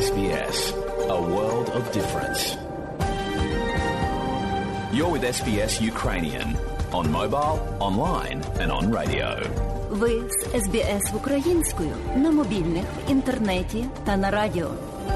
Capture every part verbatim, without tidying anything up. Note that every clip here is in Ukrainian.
Ес Бі Ес. A world of difference. You're with Ес Бі Ес Ukrainian on mobile, online and on radio. Ви з Ес Бі Ес українською на мобільних, в інтернеті та на радіо.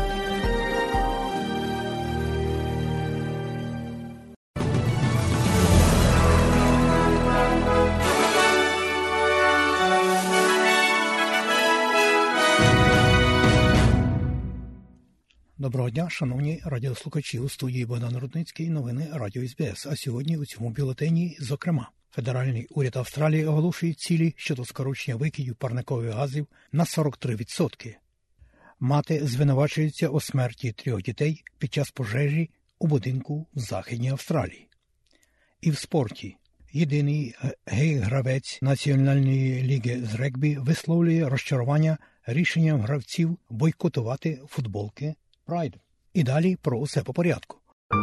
Доброго дня, шановні радіослухачі, у студії Богдан Рудницький, новини Радіо Ес Бі Ес. А сьогодні у цьому бюлетені, зокрема, федеральний уряд Австралії оголошує цілі щодо скорочення викидів парникових газів на сорок три відсотки. Мати звинувачується у смерті трьох дітей під час пожежі у будинку в Західній Австралії. І в спорті. Єдиний гей-гравець Національної ліги з регбі висловлює розчарування рішенням гравців бойкотувати футболки Прайду. І далі про усе по порядку.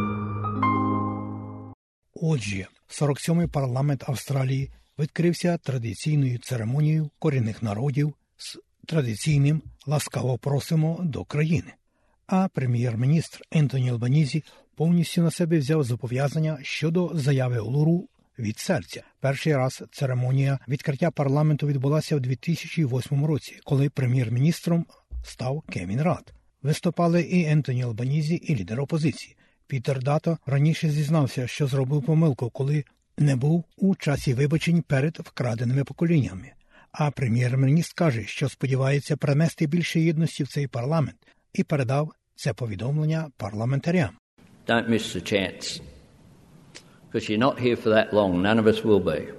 Отже, сорок сьомий парламент Австралії відкрився традиційною церемонією корінних народів з традиційним «Ласкаво просимо до країни». А прем'єр-міністр Ентоні Албанізі повністю на себе взяв зобов'язання щодо заяви Улуру від серця. Перший раз церемонія відкриття парламенту відбулася в дві тисячі восьмому році, коли прем'єр-міністром став Кевін Рад. Виступали і Ентоні Албанізі, і лідер опозиції. Пітер Дато раніше зізнався, що зробив помилку, коли не був у часі вибачень перед вкраденими поколіннями. А прем'єр-міністр каже, що сподівається принести більше єдності в цей парламент і передав це повідомлення парламентарям. Don't miss the chance. Because you're not here for that long. None of us will be.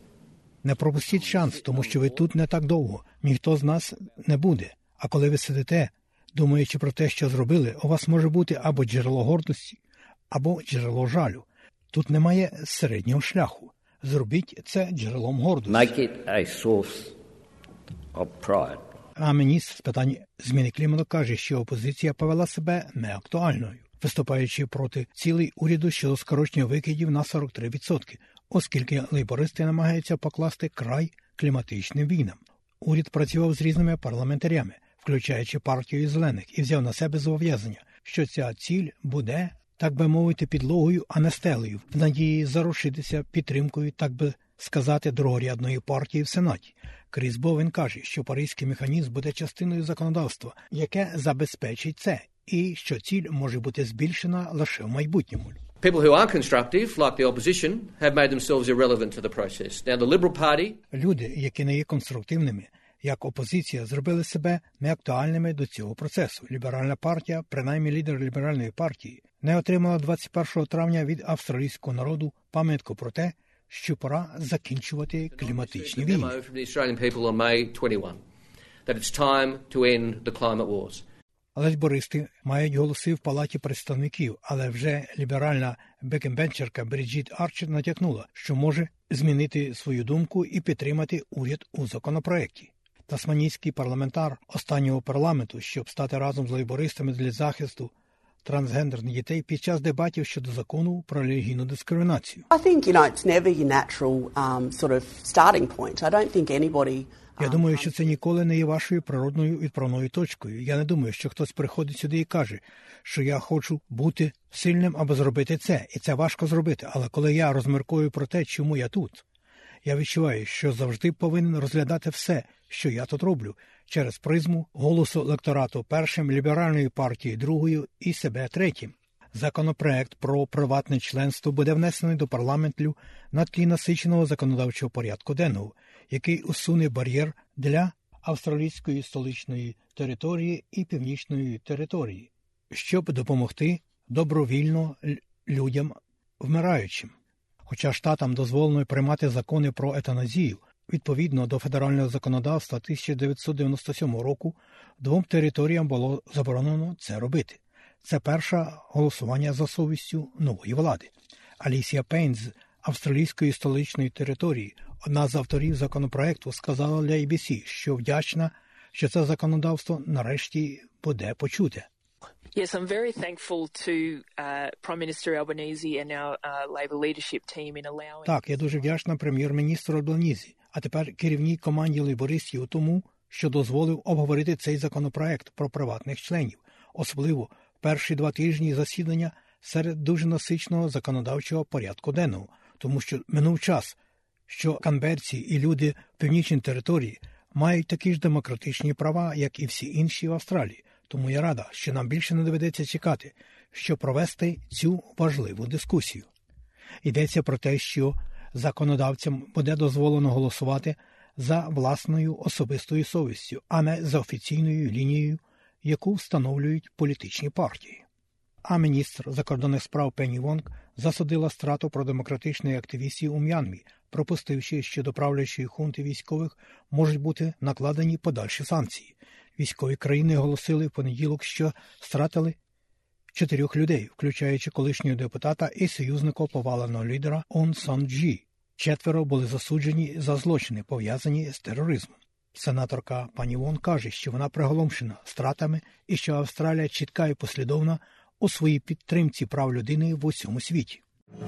Не пропустіть шанс, тому що ви тут не так довго. Ніхто з нас не буде. А коли ви сидите, думаючи про те, що зробили, у вас може бути або джерело гордості, або джерело жалю. Тут немає середнього шляху. Зробіть це джерелом гордості. Make it a source of pride. А міністр з питань зміни клімату каже, що опозиція повела себе неактуальною, виступаючи проти цілей уряду щодо скорочення викидів на сорок три відсотки, оскільки лейбористи намагаються покласти край кліматичним війнам. Уряд працював з різними парламентарями, включаючи партію зелених, і взяв на себе зобов'язання, що ця ціль буде, так би мовити, підлогою, а не стелею, в надії зарушитися підтримкою, так би сказати, другорядної партії в Сенаті. Кріс Бовен каже, що паризький механізм буде частиною законодавства, яке забезпечить це, і що ціль може бути збільшена лише в майбутньому. People who are constructive, like the opposition, have made themselves irrelevant to the process. Now, the Liberal Party... Люди, які не є конструктивними, як опозиція, зробили себе неактуальними до цього процесу. Ліберальна партія, принаймні лідер ліберальної партії, не отримала двадцять першого травня від австралійського народу пам'ятку про те, що пора закінчувати кліматичні війни. Лейбористи мають голоси в Палаті представників, але вже ліберальна бекенбенчерка Бріджіт Арчер натякнула, що може змінити свою думку і підтримати уряд у законопроекті. Тасманійський парламентар останнього парламенту, щоб стати разом з лейбористами для захисту трансгендерних дітей під час дебатів щодо закону про релігійну дискримінацію. I think, you know, it's never your natural um, sort of starting point. I don't think anybody... Я думаю, що це ніколи не є вашою природною відправною точкою. Я не думаю, що хтось приходить сюди і каже, що я хочу бути сильним або зробити це, і це важко зробити. Але коли я розміркую про те, чому я тут, я відчуваю, що завжди повинен розглядати все, що я тут роблю, через призму голосу електорату першим, ліберальної партії другою і себе третім. Законопроект про приватне членство буде внесений до парламенту на тлі насиченого законодавчого порядку денного, який усуне бар'єр для австралійської столичної території і північної території, щоб допомогти добровільно людям вмираючим. Хоча штатам дозволено приймати закони про етаназію, відповідно до федерального законодавства тисяча дев'ятсот дев'яносто сьомого року, двом територіям було заборонено це робити. Це перше голосування за совістю нової влади. Алісія Пейн з австралійської столичної території, одна з авторів законопроекту, сказала для ей бі сі, що вдячна, що це законодавство нарешті буде почуте. Yes, I'm very thankful to uh, Prime Minister Albanese and our uh, Labor leadership team in allowing... Так, я дуже вдячна прем'єр-міністру Албанізі, а тепер керівній команді лейбористів у тому, що дозволив обговорити цей законопроект про приватних членів, особливо в перші два тижні засідання серед дуже насиченого законодавчого порядку денного, тому що минув час, що канберці і люди в північній території мають такі ж демократичні права, як і всі інші в Австралії. Тому я рада, що нам більше не доведеться чекати, щоб провести цю важливу дискусію. Йдеться про те, що законодавцям буде дозволено голосувати за власною особистою совістю, а не за офіційною лінією, яку встановлюють політичні партії. А міністр закордонних справ Пенні Вонг засудила страту продемократичних активістів у М'янмі, пропустивши, що до правлячої хунти військових можуть бути накладені подальші санкції. Військові країни оголосили в понеділок, що стратили чотирьох людей, включаючи колишнього депутата і союзника поваленого лідера Он Сан Джі. Четверо були засуджені за злочини, пов'язані з тероризмом. Сенаторка пані Вон каже, що вона приголомшена стратами і що Австралія чітка і послідовна у своїй підтримці прав людини в усьому світі.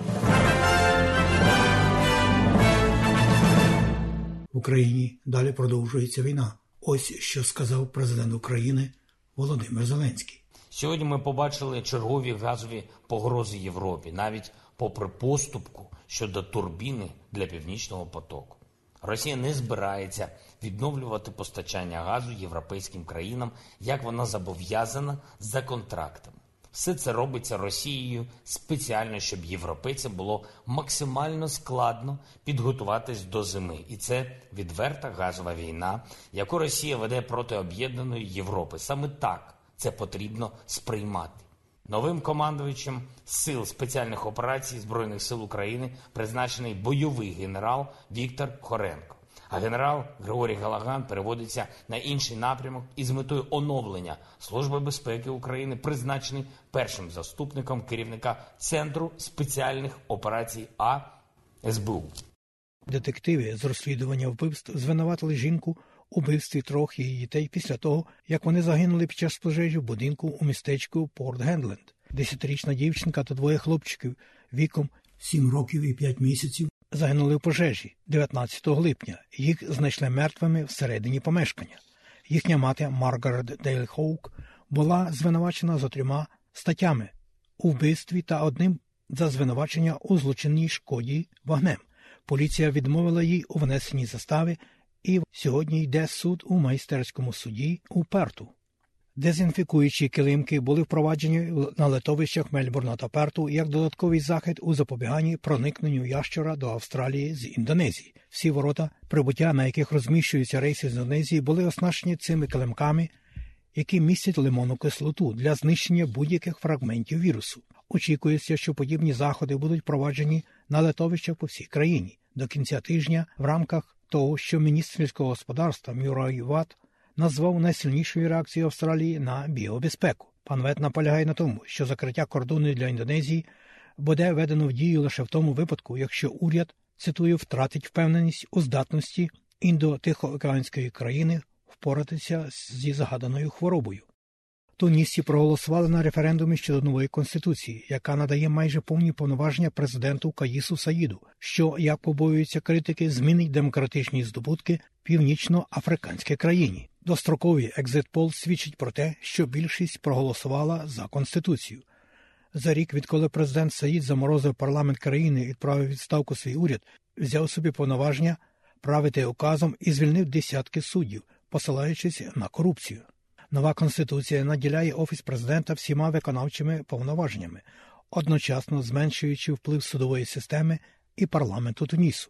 В Україні далі продовжується війна. Ось що сказав президент України Володимир Зеленський. Сьогодні ми побачили чергові газові погрози Європі, навіть попри поступку щодо турбіни для Північного потоку. Росія не збирається відновлювати постачання газу європейським країнам, як вона зобов'язана за контрактами. Все це робиться Росією спеціально, щоб європейцям було максимально складно підготуватись до зими. І це відверта газова війна, яку Росія веде проти об'єднаної Європи. Саме так це потрібно сприймати. Новим командувачем Сил спеціальних операцій Збройних сил України призначений бойовий генерал Віктор Хоренко. А генерал Григорій Галаган переводиться на інший напрямок і з метою оновлення Служби безпеки України призначений першим заступником керівника Центру спеціальних операцій А С Б У. Детективи з розслідування вбивств звинуватили жінку у вбивстві трьох її дітей після того, як вони загинули під час пожежі в будинку у містечку Порт-Гендленд. Десятирічна дівчинка та двоє хлопчиків віком сім років і п'ять місяців загинули в пожежі дев'ятнадцятого липня. Їх знайшли мертвими всередині помешкання. Їхня мати Маргарет Дейл Хоук була звинувачена за трьома статтями у вбивстві та одним за звинувачення у злочинній шкоді вогнем. Поліція відмовила їй у внесенні застави, і сьогодні йде суд у майстерському суді у Перту. Дезінфікуючі килимки були впроваджені на литовищах Мельбурна та Перту як додатковий захід у запобіганні проникненню ящера до Австралії з Індонезії. Всі ворота прибуття, на яких розміщуються рейси з Індонезії, були оснащені цими килимками, які містять лимонну кислоту для знищення будь-яких фрагментів вірусу. Очікується, що подібні заходи будуть впроваджені на литовищах по всій країні до кінця тижня в рамках того, що міністр сільського господарства Мюррей Ват назвав найсильнішою реакцією Австралії на біобезпеку. Пан Вет наполягає на тому, що закриття кордону для Індонезії буде введено в дію лише в тому випадку, якщо уряд, цитую, втратить впевненість у здатності індо-тихоокеанської країни впоратися зі загаданою хворобою. Тунісці проголосували на референдумі щодо нової конституції, яка надає майже повні повноваження президенту Каїсу Саїду, що, як побоюються критики, змінить демократичні здобутки північноафриканській країні. Достроковий екзит-пол свідчить про те, що більшість проголосувала за конституцію. За рік, відколи президент Саїд заморозив парламент країни і відправив відставку свій уряд, взяв собі повноваження правити указом і звільнив десятки суддів, посилаючись на корупцію. Нова конституція наділяє Офіс президента всіма виконавчими повноваженнями, одночасно зменшуючи вплив судової системи і парламенту Тунісу.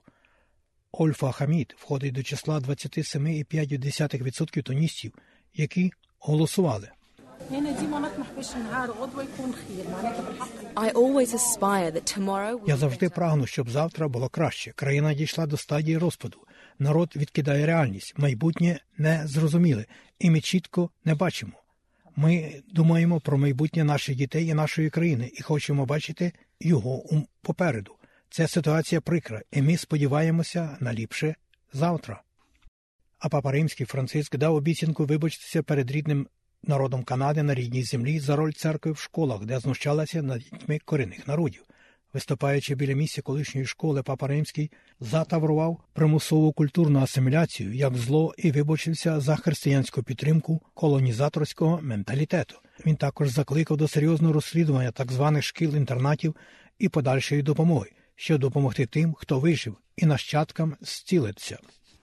Ольфа Хамід входить до числа двадцять сім цілих п'ять десятих відсотка тунісців, які голосували. Я завжди прагну, щоб завтра було краще. Країна дійшла до стадії розпаду. Народ відкидає реальність, майбутнє не зрозуміле, і ми чітко не бачимо. Ми думаємо про майбутнє наших дітей і нашої країни, і хочемо бачити його попереду. Це ситуація прикра, і ми сподіваємося на ліпше завтра. А Папа Римський Франциск дав обіцянку вибачитися перед рідним народом Канади на рідній землі за роль церкви в школах, де знущалася над дітьми корінних народів. Виступаючи біля місця колишньої школи, Папа Римський затаврував примусову культурну асиміляцію як зло і вибачився за християнську підтримку колонізаторського менталітету. Він також закликав до серйозного розслідування так званих шкіл-інтернатів і подальшої допомоги, щоб допомогти тим, хто вижив, і нащадкам зцілитися.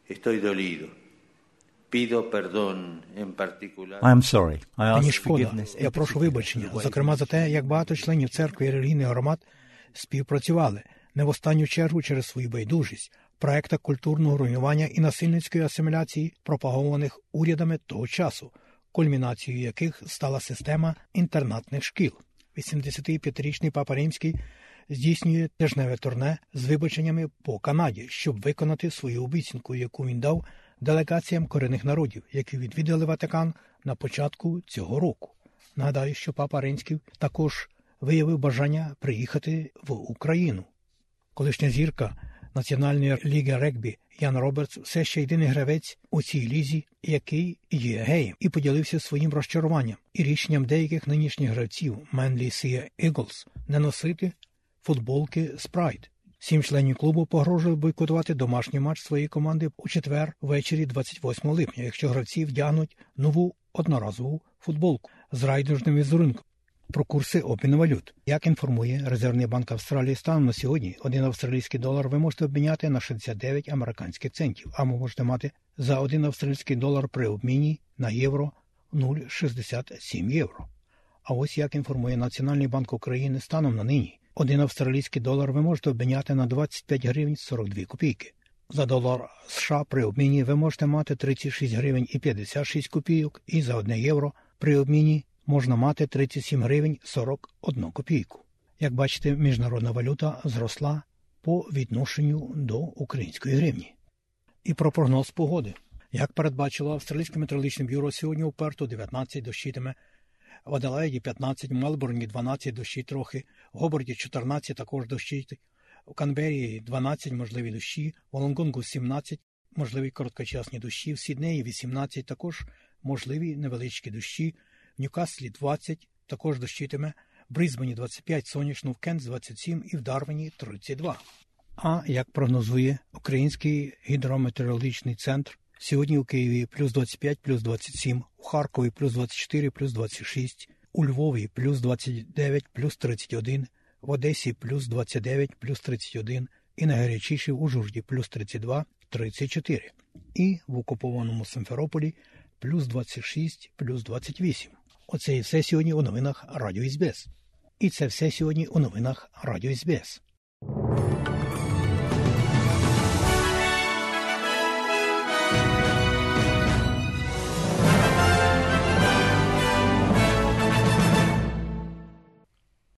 Мені шкода, я прошу вибачення, зокрема за те, як багато членів церкви і релігійних громад співпрацювали, не в останню чергу через свою байдужість, в проектах культурного руйнування і насильницької асиміляції, пропагованих урядами того часу, кульмінацією яких стала система інтернатних шкіл. вісімдесятип'ятирічний Папа Римський здійснює тижневе турне з вибаченнями по Канаді, щоб виконати свою обіцянку, яку він дав делегаціям корінних народів, які відвідали Ватикан на початку цього року. Нагадаю, що Папа Римський також виявив бажання приїхати в Україну. Колишня зірка Національної ліги регбі Ян Робертс все ще єдиний гравець у цій лізі, який є геєм, і поділився своїм розчаруванням і рішенням деяких нинішніх гравців Manly Sea Eagles не носити футболки з Pride. Сім членів клубу погрожували бойкотувати домашній матч своєї команди у четвер ввечері двадцять восьмого липня, якщо гравці вдягнуть нову одноразову футболку з райдужним візерунком. Про курси обміну валют. Як інформує Резервний банк Австралії, станом на сьогодні один австралійський долар ви можете обміняти на шістдесят дев'ять американських центів, а ви можете мати за один австралійський долар при обміні на євро нуль цілих шістдесят сім євро. А ось як інформує Національний банк України, станом на нині один австралійський долар ви можете обміняти на двадцять п'ять гривень сорок дві копійки. За долар США при обміні ви можете мати тридцять шість гривень і п'ятдесят шість копійок, і за одне євро при обміні можна мати тридцять сім гривень сорок одну копійку. Як бачите, міжнародна валюта зросла по відношенню до української гривні. І про прогноз погоди. Як передбачило Австралійське метеорологічне бюро, сьогодні у Перту дев'ятнадцять дощитиме, в Аделаїді п'ятнадцять, в Мелбурні дванадцять, дощить трохи, в Гобарді чотирнадцять, також дощить, в Канбері дванадцять, можливі дощі, в Волонгонгу сімнадцять, можливі короткочасні дощі, в Сіднеї вісімнадцять, також можливі невеличкі дощі, в Ньюкаслі двадцять, також дощитиме, в Брисбені двадцять п'ять, сонячно, в Кентс двадцять сім і в Дарвіні тридцять два. А як прогнозує Український гідрометеорологічний центр, сьогодні у Києві плюс двадцять п'ять, плюс двадцять сім, у Харкові плюс двадцять чотири, плюс двадцять шість, у Львові плюс двадцять дев'ять, плюс тридцять один, в Одесі плюс двадцять дев'ять, плюс тридцять один, і найгарячіше в Ужгороді плюс тридцять два, тридцять чотири. І в окупованому Симферополі плюс двадцять шість, плюс двадцять вісім. Оце і все сьогодні у новинах Радіо ес бі ес. І це все сьогодні у новинах Радіо ес бі ес.